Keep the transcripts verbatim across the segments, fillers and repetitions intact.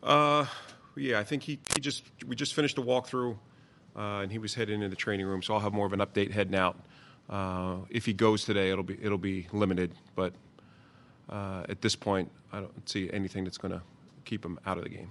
Uh, yeah, I think he, he just we just finished a walkthrough, uh, and he was heading into the training room. So I'll have more of an update heading out. Uh, if he goes today, it'll be it'll be limited, but uh, at this point, I don't see anything that's going to keep him out of the game.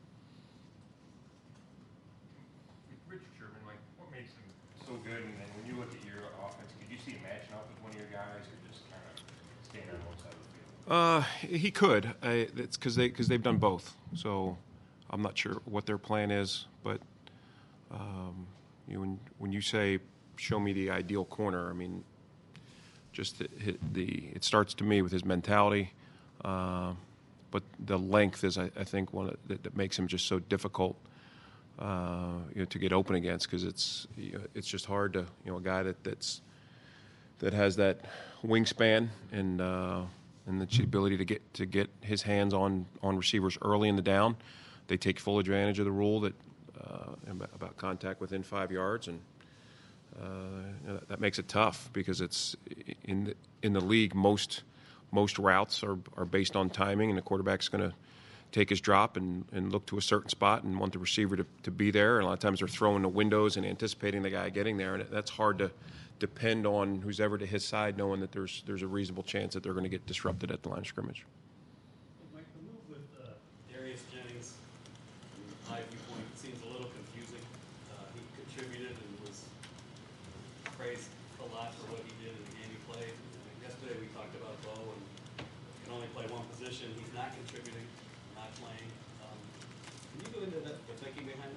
Richard Sherman, like, what makes him so good? And then when you look at your offense, could you see him matching up with one of your guys, or just kind of staying on one side of the field? Uh, he could. I, it's because they because they've done both. So I'm not sure what their plan is, but um, you know, when when you say show me the ideal corner, I mean, just the, the it starts to me with his mentality, uh, but the length is I, I think one of, that, that makes him just so difficult. Uh, you know, to get open against, because it's you know, it's just hard to you know a guy that that's that has that wingspan and uh, and the ability to get to get his hands on, on receivers early in the down. They take full advantage of the rule that uh, about contact within five yards, and uh, you know, that makes it tough because it's in the, in the league most most routes are are based on timing, and the quarterback's going to take his drop and, and look to a certain spot and want the receiver to, to be there. And a lot of times they're throwing the windows and anticipating the guy getting there, and that's hard to depend on who's ever to his side, knowing that there's there's a reasonable chance that they're going to get disrupted at the line of scrimmage. Mike, the move with uh, Darius Jennings, from my viewpoint, seems a little confusing. Uh, he contributed and was praised a lot for what he did in the game he played. Yesterday we talked about Bo and can only play one position. He's not contributing. Not playing. Um, can you go into the, the thinking behind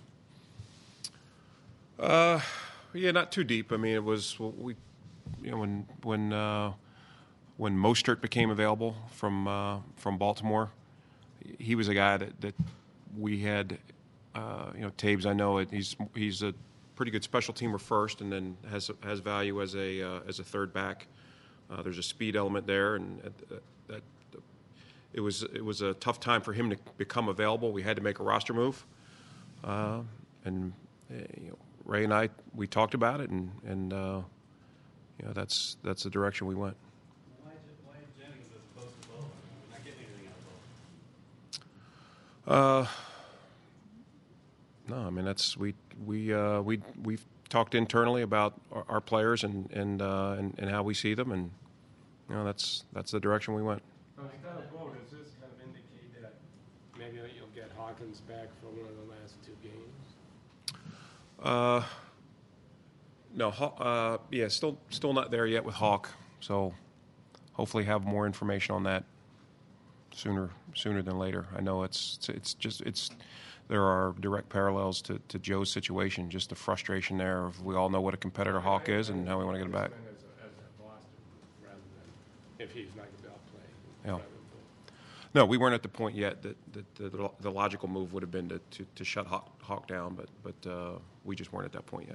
that? Uh, yeah, not too deep. I mean, it was we, you know, when when uh, when Mostert became available from uh, from Baltimore, he was a guy that, that we had. Uh, you know, Taves. I know it, he's he's a pretty good special teamer first, and then has has value as a uh, as a third back. Uh, there's a speed element there, and uh, that. It was it was a tough time for him to become available. We had to make a roster move, uh, and uh, you know, Ray and I we talked about it, and and uh, you know that's that's the direction we went. Why, why Jennings as opposed to Bo? We're not getting anything out of Bo. Uh, no, I mean that's we we uh, we we've talked internally about our, our players and and, uh, and and how we see them, and you know that's that's the direction we went. Instead of Bo, does this kind of indicate that maybe you'll get Hawkins back for one of the last two games? Uh, no, uh, yeah, still still not there yet with Hawk. So hopefully have more information on that sooner sooner than later. I know it's it's just it's there are direct parallels to, to Joe's situation. Just the frustration there of we all know what a competitor Hawk is and how we want to get it back. As a, as a Boston, rather than if he's not going to be out playing. Yeah. No, we weren't at the point yet that, that the, the logical move would have been to, to, to shut Hawk, Hawk down, but but uh, we just weren't at that point yet.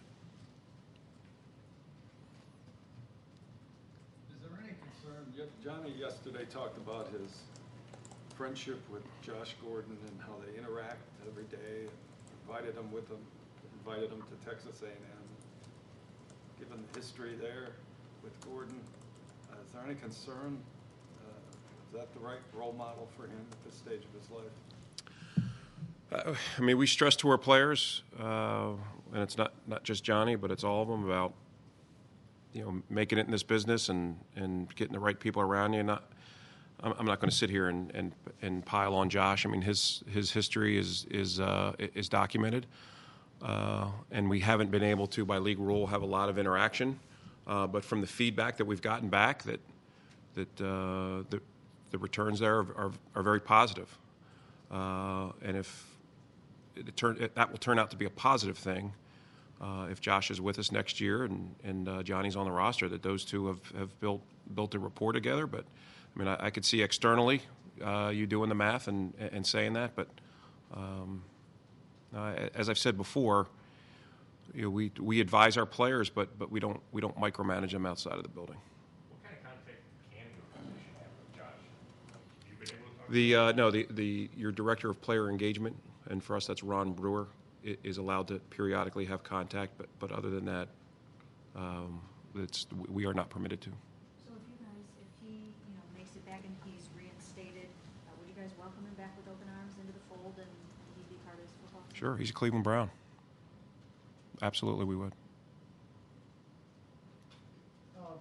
Is there any concern? Johnny yesterday talked about his friendship with Josh Gordon and how they interact every day, and invited him with him, invited him to Texas A and M. Given the history there with Gordon, uh, is there any concern? Is that the right role model for him at this stage of his life? Uh, I mean, we stress to our players, uh, and it's not, not just Johnny, but it's all of them about, you know, making it in this business and, and getting the right people around you. Not, I'm, I'm not going to sit here and, and and pile on Josh. I mean, his his history is is uh, is documented, uh, and we haven't been able to, by league rule, have a lot of interaction. Uh, but from the feedback that we've gotten back, that that uh, the The returns there are, are, are very positive, uh, and if it turn, it, that will turn out to be a positive thing, uh, if Josh is with us next year and and uh, Johnny's on the roster, that those two have, have built built a rapport together. But I mean, I, I could see externally uh, you doing the math and and saying that, but um, uh, as I've said before, you know, we we advise our players, but but we don't we don't micromanage them outside of the building. The uh, no, the, the your director of player engagement, and for us that's Ron Brewer, is allowed to periodically have contact, but but other than that, um, it's we are not permitted to. So if you guys, if he you know makes it back and he's reinstated, uh, would you guys guys welcome him back with open arms into the fold and he'd be part of this football team? Sure, he's a Cleveland Brown. Absolutely, we would. Uh,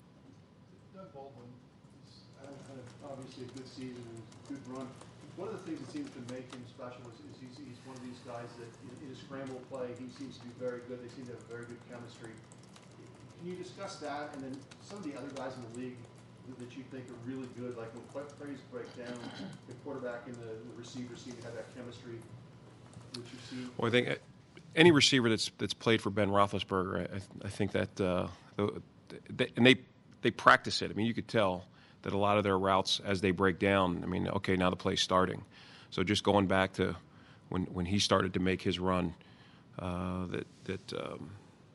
Doug Baldwin has had, had obviously a good season and a good run. One of the things that seems to make him special is, is he's, he's one of these guys that in, in his scramble play, he seems to be very good. They seem to have very good chemistry. Can you discuss that? And then some of the other guys in the league that, that you think are really good, like when plays break down, the quarterback and the, the receiver seem to have that chemistry that you see. Well, I think any receiver that's that's played for Ben Roethlisberger, I, I think that uh, they, and they they practice it. I mean, you could tell that a lot of their routes as they break down, I mean, okay, now the play's starting. So just going back to when when he started to make his run, uh, that that um,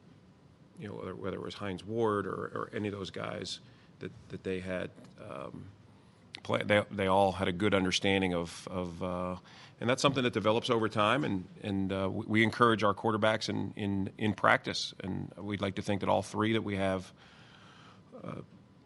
you know whether, whether it was Hines Ward or, or any of those guys that that they had. Um, Play, they, they all had a good understanding of, of uh, and that's something that develops over time, and, and uh, we, we encourage our quarterbacks in, in, in practice, and we'd like to think that all three that we have uh,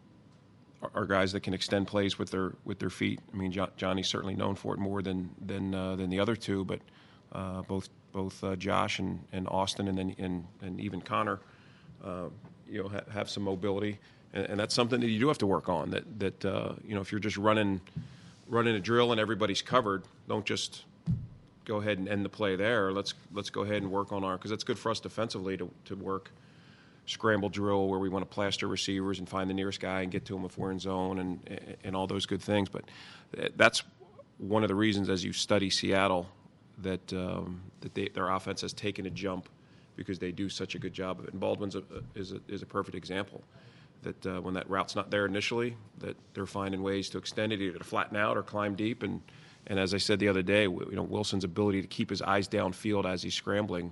are, are guys that can extend plays with their with their feet. I mean, jo- Johnny's certainly known for it more than than uh, than the other two, but uh, both both uh, Josh and, and Austin and then and, and even Connor, uh, you know, ha- have some mobility. And, and that's something that you do have to work on. That that uh, you know, if you're just running running a drill and everybody's covered, don't just go ahead and end the play there. Let's let's go ahead and work on our, because that's good for us defensively to to work scramble drill where we want to plaster receivers and find the nearest guy and get to them if we're in zone and and all those good things. But that's one of the reasons, as you study Seattle, that um, that they, their offense has taken a jump, because they do such a good job of it. And Baldwin's a, is a, is a perfect example. That uh, when that route's not there initially, that they're finding ways to extend it, either to flatten out or climb deep. And, and as I said the other day, you know, Wilson's ability to keep his eyes downfield as he's scrambling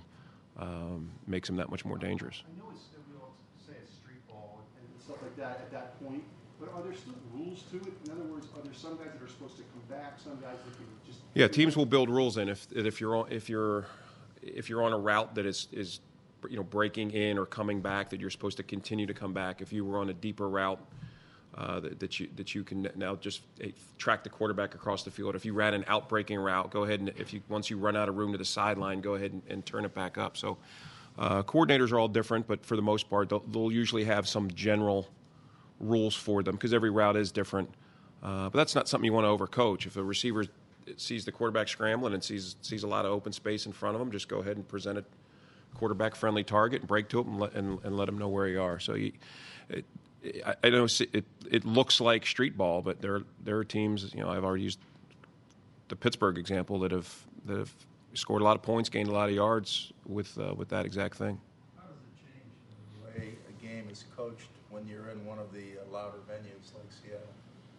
um, makes him that much more dangerous. I know it's, we all say it's street ball and stuff like that at that point, but are there still rules to it? In other words, are there some guys that are supposed to come back, some guys that can just... Yeah, teams will build rules in if if you're on, if you're if you're on a route that is is you know, breaking in or coming back, that you're supposed to continue to come back. If you were on a deeper route, uh, that, that you that you can now just hey, track the quarterback across the field. If you ran an out-breaking route, go ahead and if you once you run out of room to the sideline, go ahead and, and turn it back up. So uh, coordinators are all different, but for the most part, they'll, they'll usually have some general rules for them because every route is different. Uh, but that's not something you want to overcoach. If a receiver sees the quarterback scrambling and sees sees a lot of open space in front of him, just go ahead and present it. Quarterback-friendly target and break to it and let, and, and let them know where you are. So you, it, I, I know it it looks like street ball, but there there are teams. You know, I've already used the Pittsburgh example that have that have scored a lot of points, gained a lot of yards with uh, with that exact thing. How does it change the way a game is coached when you're in one of the uh, louder venues like Seattle?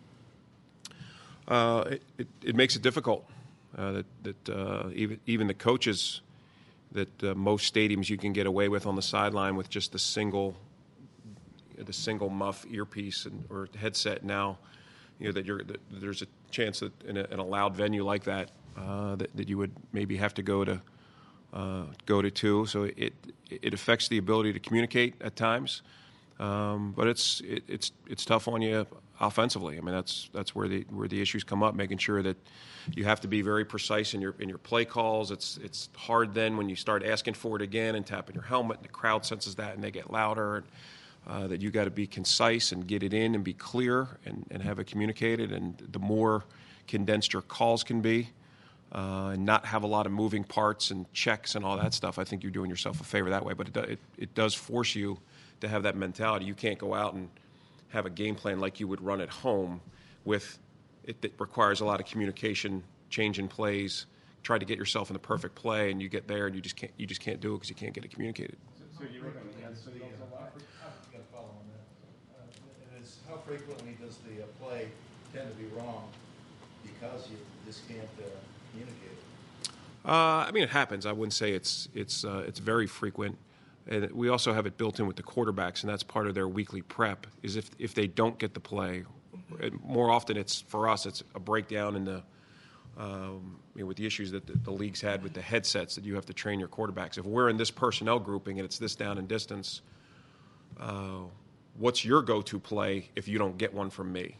Uh, it, it it makes it difficult. Uh, that that uh, even even the coaches. That uh, most stadiums you can get away with on the sideline with just the single, the single muff earpiece and, or headset. Now, you know that you're that there's a chance that in a, in a loud venue like that, uh, that, that you would maybe have to go to uh, go to two. So it it affects the ability to communicate at times, um, but it's it, it's it's tough on you offensively. I mean that's that's where the where the issues come up, making sure that. You have to be very precise in your in your play calls. It's it's hard then when you start asking for it again and tapping your helmet, and the crowd senses that and they get louder. And, uh, that you got to be concise and get it in and be clear and, and have it communicated. And the more condensed your calls can be, uh, and not have a lot of moving parts and checks and all that stuff, I think you're doing yourself a favor that way. But it it, it does force you to have that mentality. You can't go out and have a game plan like you would run at home with. It, it requires a lot of communication, changing plays, try to get yourself in the perfect play, and you get there and you just can't you just can't do it because you can't get it communicated. So you look at the end signals a lot. You got to follow on that. Uh, and it's how frequently does the uh, play tend to be wrong because you just can't uh, communicate it? Uh, I mean, it happens. I wouldn't say it's it's uh, it's very frequent. And we also have it built in with the quarterbacks, and that's part of their weekly prep. Is if if they don't get the play. More often, it's for us. It's a breakdown in the um, you know, with the issues that the, the league's had with the headsets that you have to train your quarterbacks. If we're in this personnel grouping and it's this down and distance, uh, what's your go-to play if you don't get one from me?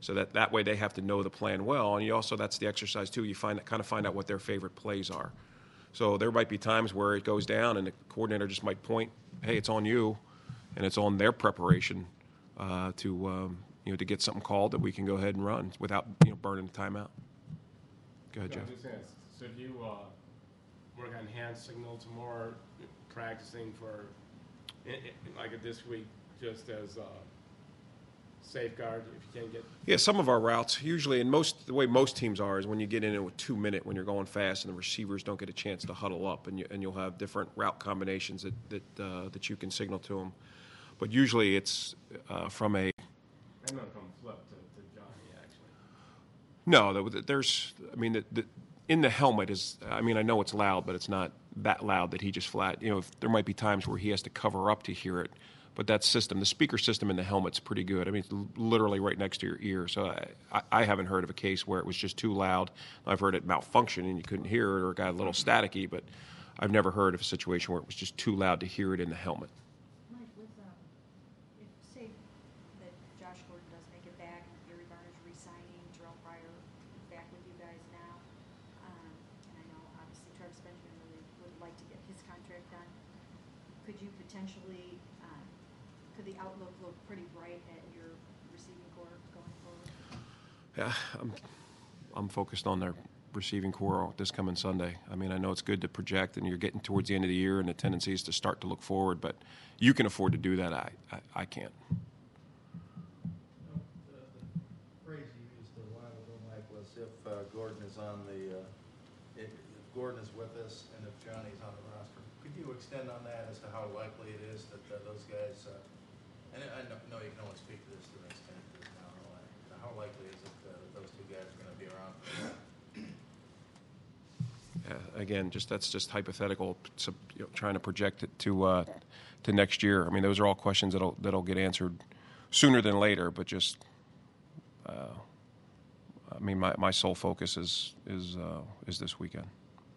So that, that way they have to know the plan well. And you also, that's the exercise too. You find kind of find out what their favorite plays are. So there might be times where it goes down and the coordinator just might point, hey, it's on you, and it's on their preparation uh, to um, you know to get something called that we can go ahead and run without you know burning the timeout. Go ahead, So Jeff. I'm just gonna- So if you, uh, work on hand signals more, practicing for, i- i- like this week, just as, uh, safeguard, if you can't get, Yeah, some of our routes usually, and most the way most teams are is when you get in it with two minute when you're going fast and the receivers don't get a chance to huddle up, and you, and you'll have different route combinations that that uh, that you can signal to them. But usually it's uh, from a I'm gonna come flip to, to Johnny, actually. no. the- There's I mean the, the, in the helmet is I mean I know it's loud, but it's not that loud that he just flat. You know, if, there might be times where he has to cover up to hear it. But that system, the speaker system in the helmet's pretty good. I mean, it's l- literally right next to your ear. So I, I, I haven't heard of a case where it was just too loud. I've heard it malfunction and you couldn't hear it or it got a little staticky, but I've never heard of a situation where it was just too loud to hear it in the helmet. Mike, with, um, if, say that Josh Gordon does make it back, Gary Barner's re-signing, Terrell Pryor back with you guys now, um, and I know obviously Travis Benjamin really would like to get his contract done, could you potentially, um, could the outlook look pretty bright at your receiving core going forward? Yeah, I'm, I'm focused on their receiving core this coming Sunday. I mean, I know it's good to project, and you're getting towards the end of the year, and the tendency is to start to look forward. But you can afford to do that. I, I, I can't. No, the, the phrase you used a while ago, Mike, was if uh, Gordon is on the, uh, if, if Gordon is with us and if Johnny's on the roster. Could you extend on that as to how likely it is that uh, those guys, uh, and I know, know you can only speak to this to an extent, but now, uh, how likely is it uh, that those two guys are going to be around for that? Uh, again, just that's just hypothetical. So, you know, trying to project it to uh, to next year. I mean, those are all questions that'll that'll get answered sooner than later. But just, uh, I mean, my, my sole focus is is uh, is this weekend.